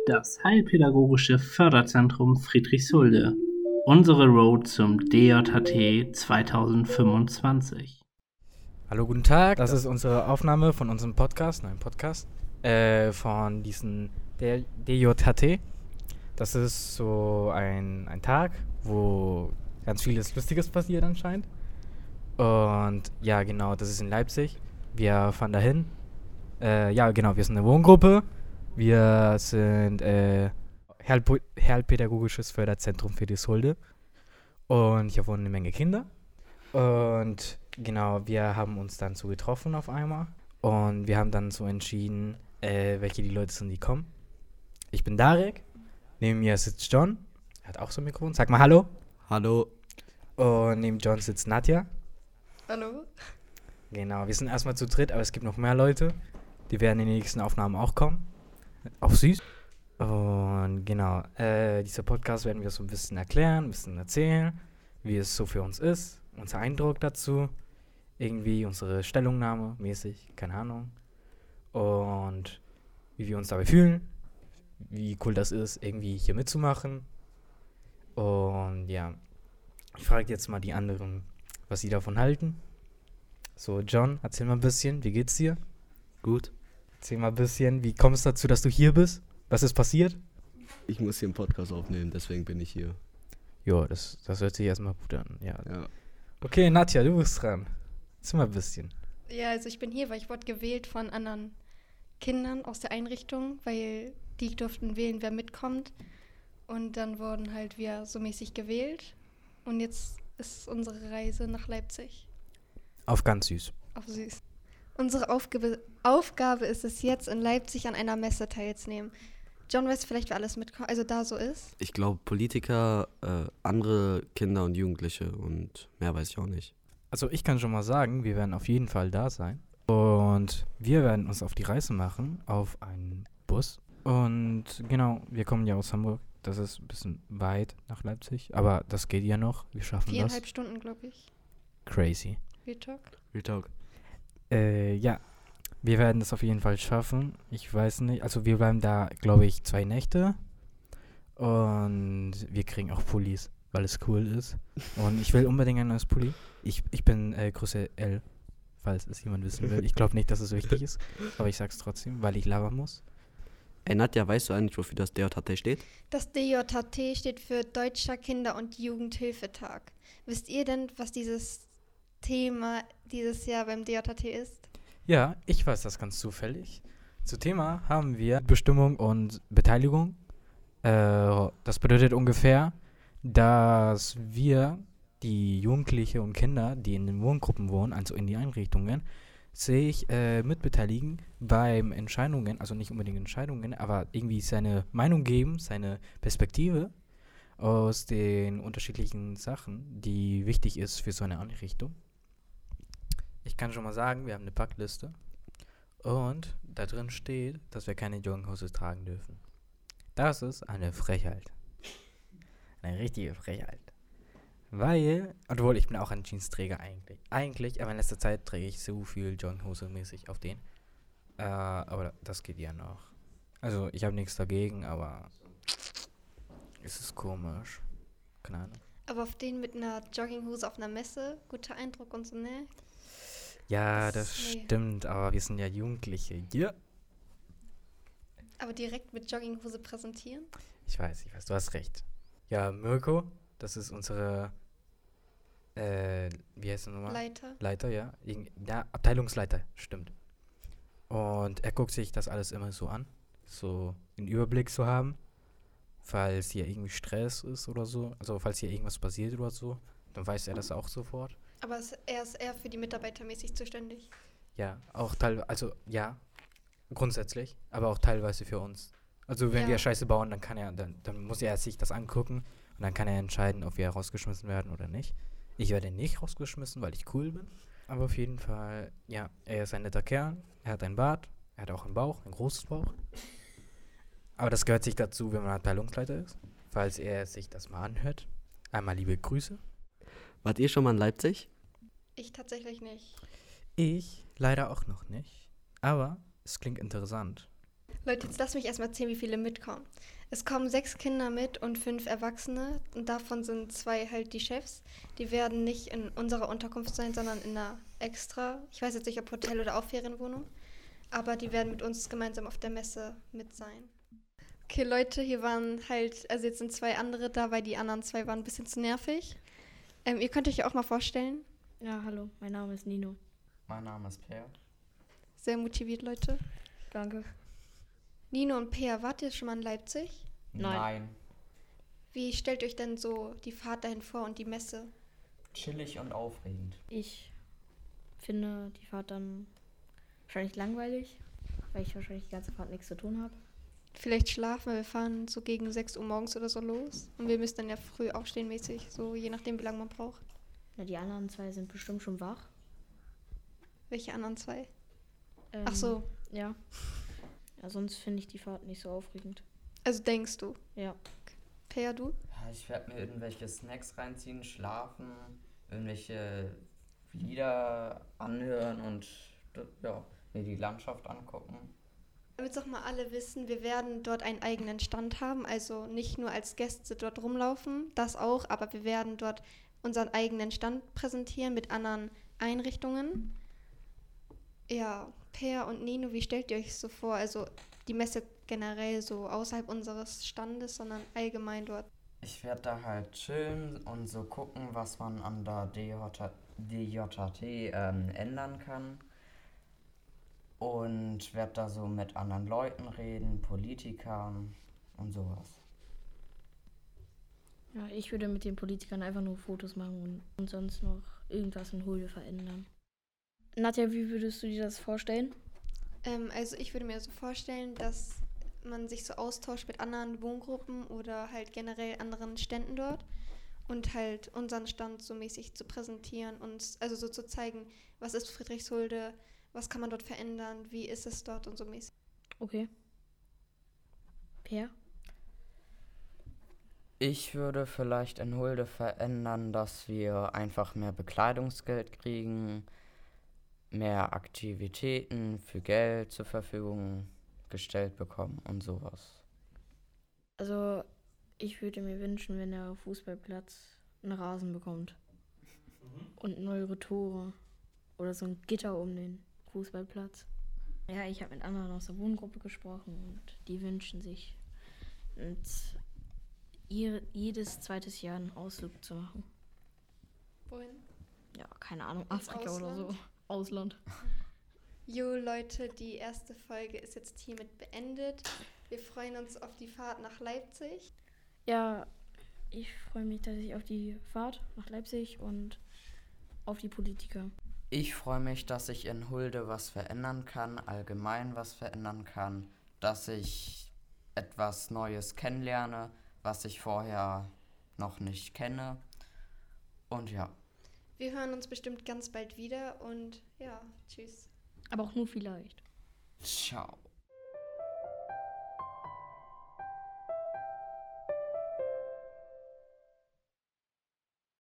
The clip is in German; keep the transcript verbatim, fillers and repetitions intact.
Das Heilpädagogische Förderzentrum Friedrichshulde. Unsere Road zum D J H T zwanzig fünfundzwanzig. Hallo, guten Tag. Das ist unsere Aufnahme von unserem Podcast, nein, Podcast, äh, von diesem D J H T. Das ist so ein, ein Tag, wo ganz vieles Lustiges passiert anscheinend. Und ja, genau, das ist in Leipzig. Wir fahren dahin. Äh, ja, genau, wir sind eine Wohngruppe. Wir sind äh, Heilp- Heilpädagogisches Förderzentrum Friedrichshulde. Und hier wohnen eine Menge Kinder. Und genau, wir haben uns dann so getroffen auf einmal. Und wir haben dann so entschieden, äh, welche die Leute sind, die kommen. Ich bin Darek. Neben mir sitzt John. Er hat auch so ein Mikrofon. Sag mal Hallo. Hallo. Und neben John sitzt Nadja. Hallo. Genau, wir sind erstmal zu dritt, aber es gibt noch mehr Leute. Die werden in den nächsten Aufnahmen auch kommen. Auch süß. Und genau, äh, dieser Podcast werden wir so ein bisschen erklären, ein bisschen erzählen, wie es so für uns ist, unser Eindruck dazu, irgendwie unsere Stellungnahme mäßig, keine Ahnung. Und wie wir uns dabei fühlen, wie cool das ist, irgendwie hier mitzumachen. Und ja, ich frage jetzt mal die anderen, was sie davon halten. So, John, erzähl mal ein bisschen, wie geht's dir? Gut. Erzähl mal ein bisschen, wie kommst du dazu, dass du hier bist? Was ist passiert? Ich muss hier einen Podcast aufnehmen, deswegen bin ich hier. Ja, das, das hört sich erstmal gut an. Ja. Ja. Okay, Nadja, du bist dran. Erzähl mal ein bisschen. Ja, also ich bin hier, weil ich wurde gewählt von anderen Kindern aus der Einrichtung, weil die durften wählen, wer mitkommt. Und dann wurden halt wir so mäßig gewählt. Und jetzt ist unsere Reise nach Leipzig. Auf ganz süß. Auf süß. Unsere Aufgabe, Aufgabe ist es jetzt, in Leipzig an einer Messe teilzunehmen. John, weißt du vielleicht, wer alles mitkommt, also da so ist? Ich glaube Politiker, äh, andere Kinder und Jugendliche und mehr weiß ich auch nicht. Also ich kann schon mal sagen, wir werden auf jeden Fall da sein. Und wir werden uns auf die Reise machen, auf einen Bus. Und genau, wir kommen ja aus Hamburg. Das ist ein bisschen weit nach Leipzig. Aber das geht ja noch. Wir schaffen Viereinhalb das. Stunden, glaube ich. Crazy. Real Talk. Real Talk. Äh, ja. Wir werden das auf jeden Fall schaffen. Ich weiß nicht. Also wir bleiben da, glaube ich, zwei Nächte. Und wir kriegen auch Pullis, weil es cool ist. Und ich will unbedingt ein neues Pulli. Ich, ich bin äh, Größe L, falls es jemand wissen will. Ich glaube nicht, dass es wichtig ist. Aber ich sag's trotzdem, weil ich labern muss. Ey Nadja, weißt du eigentlich, wofür das D J H T steht? Das D J H T steht für Deutscher Kinder- und Jugendhilfetag. Wisst ihr denn, was dieses Thema dieses Jahr beim D J H T ist? Ja, ich weiß das ganz zufällig. Zu Thema haben wir Bestimmung und Beteiligung. Äh, das bedeutet ungefähr, dass wir, die Jugendliche und Kinder, die in den Wohngruppen wohnen, also in die Einrichtungen, sich äh, mitbeteiligen beim Entscheidungen, also nicht unbedingt Entscheidungen, aber irgendwie seine Meinung geben, seine Perspektive aus den unterschiedlichen Sachen, die wichtig ist für so eine Einrichtung. Ich kann schon mal sagen, wir haben eine Packliste und da drin steht, dass wir keine Jogginghose tragen dürfen. Das ist eine Frechheit. Eine richtige Frechheit. Weil, obwohl ich bin auch ein Jeansträger eigentlich. Eigentlich, aber in letzter Zeit träge ich so viel Jogginghose-mäßig auf den. Äh, aber das geht ja noch. Also ich habe nichts dagegen, aber es ist komisch. Keine Ahnung. Aber auf den mit einer Jogginghose auf einer Messe, guter Eindruck und so, ne? Ja, Das- das nee. stimmt, aber wir sind ja Jugendliche. Ja. Aber direkt mit Jogginghose präsentieren? Ich weiß, ich weiß, du hast recht. Ja, Mirko, das ist unsere, äh, wie heißt er nochmal? Leiter. Leiter, ja. Irgend- ja, Abteilungsleiter, stimmt. Und er guckt sich das alles immer so an, so einen Überblick zu haben, falls hier irgendwie Stress ist oder so, also falls hier irgendwas passiert oder so, dann weiß er das auch sofort. Aber es, er ist eher für die Mitarbeiter mäßig zuständig. Ja, auch teilweise, also ja, grundsätzlich, aber auch teilweise für uns. Also wenn Ja. wir Scheiße bauen, dann kann er, dann, dann muss er sich das angucken und dann kann er entscheiden, ob wir rausgeschmissen werden oder nicht. Ich werde nicht rausgeschmissen, weil ich cool bin. Aber auf jeden Fall, ja, er ist ein netter Kerl, er hat einen Bart, er hat auch einen Bauch, einen großen Bauch. Aber das gehört sich dazu, wenn man Abteilungsleiter ist. Falls er sich das mal anhört. Einmal liebe Grüße. Wart ihr schon mal in Leipzig? Ich tatsächlich nicht. Ich leider auch noch nicht. Aber es klingt interessant. Leute, jetzt lasst mich erstmal erzählen, wie viele mitkommen. Es kommen sechs Kinder mit und fünf Erwachsene und davon sind zwei halt die Chefs. Die werden nicht in unserer Unterkunft sein, sondern in einer extra, ich weiß jetzt nicht, ob Hotel oder auch Ferienwohnung, aber die werden mit uns gemeinsam auf der Messe mit sein. Okay, Leute, hier waren halt, also jetzt sind zwei andere da, weil die anderen zwei waren ein bisschen zu nervig. Ähm, ihr könnt euch ja auch mal vorstellen. Ja, hallo, mein Name ist Nino. Mein Name ist Per. Sehr motiviert, Leute. Danke. Nino und Peer, wart ihr schon mal in Leipzig? Nein. Wie stellt euch denn so die Fahrt dahin vor und die Messe? Chillig und aufregend. Ich finde die Fahrt dann wahrscheinlich langweilig, weil ich wahrscheinlich die ganze Fahrt nichts zu tun habe. Vielleicht schlafen, weil wir fahren so gegen sechs Uhr morgens oder so los. Und wir müssen dann ja früh aufstehen mäßig, so je nachdem, wie lange man braucht. Na, die anderen zwei sind bestimmt schon wach. Welche anderen zwei? Ähm, Ach so. Ja. Ja, sonst finde ich die Fahrt nicht so aufregend. Also denkst du? Ja. Peer, du? Ja, ich werde mir irgendwelche Snacks reinziehen, schlafen, irgendwelche Lieder anhören und ja, mir die Landschaft angucken. Damit es auch mal alle wissen, wir werden dort einen eigenen Stand haben, also nicht nur als Gäste dort rumlaufen, das auch, aber wir werden dort unseren eigenen Stand präsentieren mit anderen Einrichtungen. Ja, Peer und Nino, wie stellt ihr euch so vor? Also die Messe generell so außerhalb unseres Standes, sondern allgemein dort. Ich werde da halt chillen und so gucken, was man an der D J T ähm, ändern kann. Und werde da so mit anderen Leuten reden, Politikern und sowas. Ja, ich würde mit den Politikern einfach nur Fotos machen und, und sonst noch irgendwas in Hulde verändern. Nadja, wie würdest du dir das vorstellen? Ähm, also ich würde mir so vorstellen, dass man sich so austauscht mit anderen Wohngruppen oder halt generell anderen Ständen dort und halt unseren Stand so mäßig zu präsentieren und also so zu zeigen, was ist Friedrichshulde, was kann man dort verändern, wie ist es dort und so mäßig. Okay. Per? Ich würde vielleicht in Hulde verändern, dass wir einfach mehr Bekleidungsgeld kriegen, mehr Aktivitäten für Geld zur Verfügung gestellt bekommen und sowas. Also, ich würde mir wünschen, wenn der Fußballplatz einen Rasen bekommt. Mhm. Und neuere Tore. Oder so ein Gitter um den Fußballplatz. Ja, ich habe mit anderen aus der Wohngruppe gesprochen und die wünschen sich, und ihr, jedes zweites Jahr einen Ausflug zu machen. Wohin? Ja, keine Ahnung, Ins Afrika oder so. Ausland? Ausland. Jo Leute, die erste Folge ist jetzt hiermit beendet. Wir freuen uns auf die Fahrt nach Leipzig. Ja, ich freue mich, dass ich auf die Fahrt nach Leipzig und auf die Politiker. Ich freue mich, dass ich in Hulde was verändern kann, allgemein was verändern kann, dass ich etwas Neues kennenlerne, was ich vorher noch nicht kenne. Und ja. Wir hören uns bestimmt ganz bald wieder und ja, tschüss. Aber auch nur vielleicht. Ciao.